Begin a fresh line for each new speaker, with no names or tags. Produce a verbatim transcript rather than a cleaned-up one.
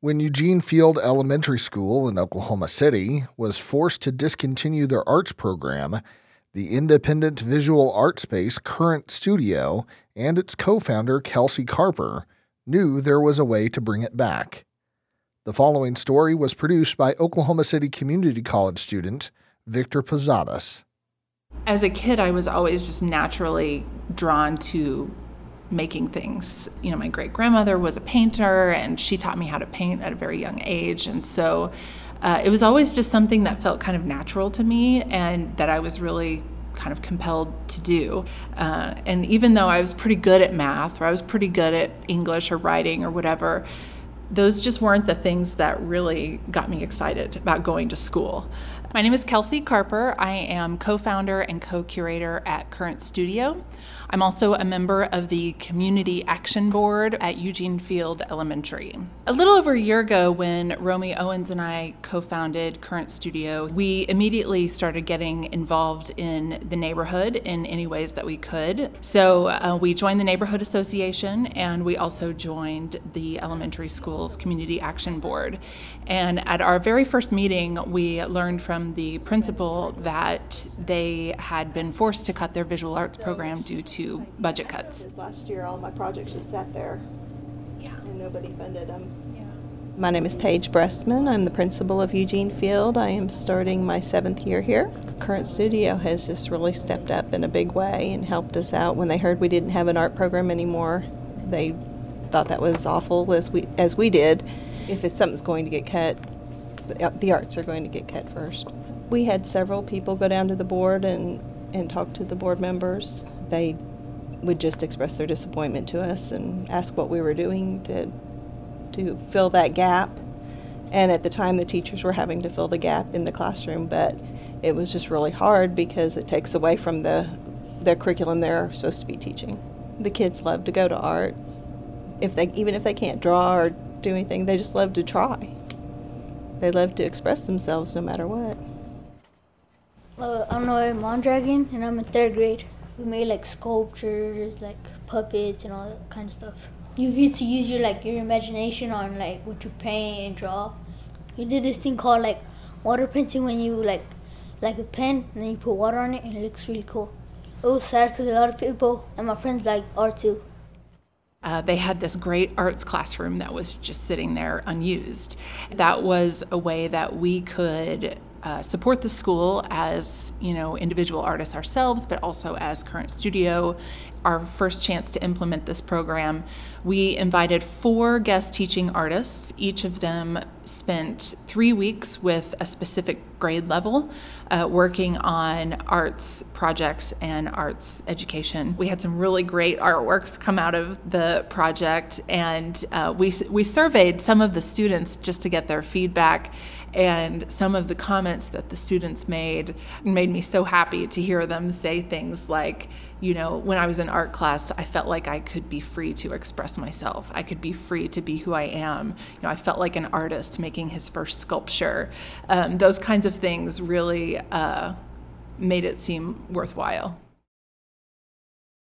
When Eugene Field Elementary School in Oklahoma City was forced to discontinue their arts program, the independent visual art space Current Studio and its co-founder Kelsey Carper knew there was a way to bring it back. The following story was produced by Oklahoma City Community College student Victor Posadas.
As a kid, I was always just naturally drawn to making things. You know, my great-grandmother was a painter, and she taught me how to paint at a very young age. And so uh, it was always just something that felt kind of natural to me and that I was really kind of compelled to do. Uh, and even though I was pretty good at math, or I was pretty good at English or writing or whatever, those just weren't the things that really got me excited about going to school. My name is Kelsey Carper. I am co-founder and co-curator at Current Studio. I'm also a member of the Community Action Board at Eugene Field Elementary. A little over a year ago, when Romy Owens and I co-founded Current Studio, we immediately started getting involved in the neighborhood in any ways that we could. So uh, we joined the Neighborhood Association, and we also joined the elementary school's Community Action Board. And at our very first meeting, we learned from the principal that they had been forced to cut their visual arts program due to budget cuts.
Last year, all my projects just sat there,
yeah.
and nobody funded them.
Yeah.
My name is Paige Bressman. I'm the principal of Eugene Field. I am starting my seventh year here. Current Studio has just really stepped up in a big way and helped us out. When they heard we didn't have an art program anymore, they thought that was awful, as we as we did. If it's something's going to get cut, the arts are going to get cut first. We had several people go down to the board and, and talk to the board members. They would just express their disappointment to us and ask what we were doing to to fill that gap. And at the time, the teachers were having to fill the gap in the classroom, but it was just really hard because it takes away from the their curriculum they're supposed to be teaching. The kids love to go to art. If they even if they can't draw or do anything, they just love to try. They love to express themselves no matter what.
Uh, I'm Noah Mondragon, and I'm in third grade. We made like sculptures, like puppets, and all that kind of stuff. You get to use your like your imagination on like what you paint and draw. We did this thing called like water painting, when you like like a pen and then you put water on it, and it looks really cool. It was sad because a lot of people and my friends like art too.
Uh, they had this great arts classroom that was just sitting there unused. That was a way that we could uh, support the school as, you know, individual artists ourselves, but also as Current Studio. Our first chance to implement this program, we invited four guest teaching artists. Each of them spent three weeks with a specific grade level uh, working on arts projects and arts education. We had some really great artworks come out of the project, and uh, we we surveyed some of the students just to get their feedback, and some of the comments that the students made made me so happy to hear them say things like, you know, when I was in art class, I felt like I could be free to express myself. I could be free to be who I am. You know, I felt like an artist making his first sculpture. Um, those kinds of things really uh, made it seem worthwhile.